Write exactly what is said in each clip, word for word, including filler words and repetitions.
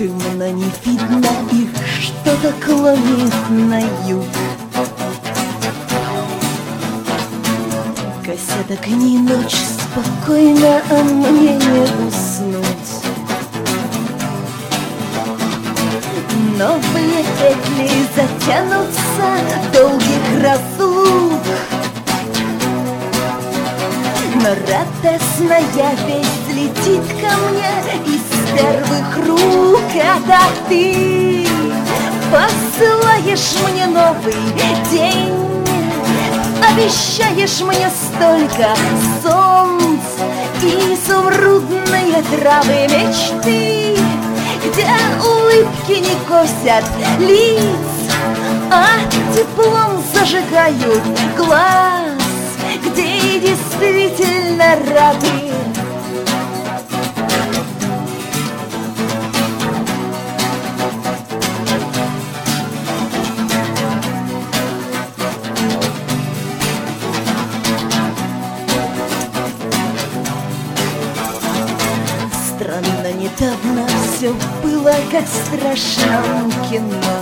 Дымно не видно их, что-то клонит на юг. Гася так ни ночь, спокойно, а мне не уснуть. Новые петли затянутся долгих разлук. Но радостная весть летит ко мне из первых рук. Это ты посылаешь мне новый день, обещаешь мне столько солнц и изумрудные травы мечты, где улыбки не косят лиц, а теплом зажигают глаз, где действительно рады. Странно, недавно все было как в страшном кино.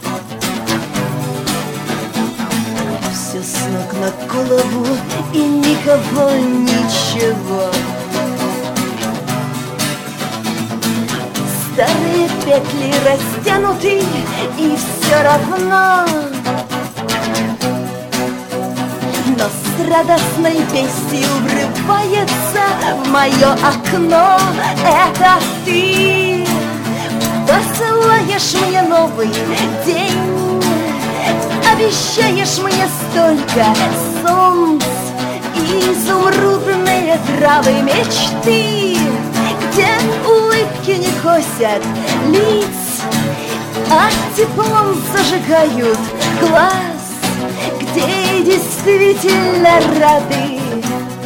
Все с ног на голову и никого ничего. Старые петли растянуты, и все равно. Но с радостной вестью врывается в мое окно. Это ты посылаешь мне новый день, обещаешь мне столько солнц и изумрудные травы мечты, где улыбки не косят лиц, а теплом зажигают глаз, где действительно рады.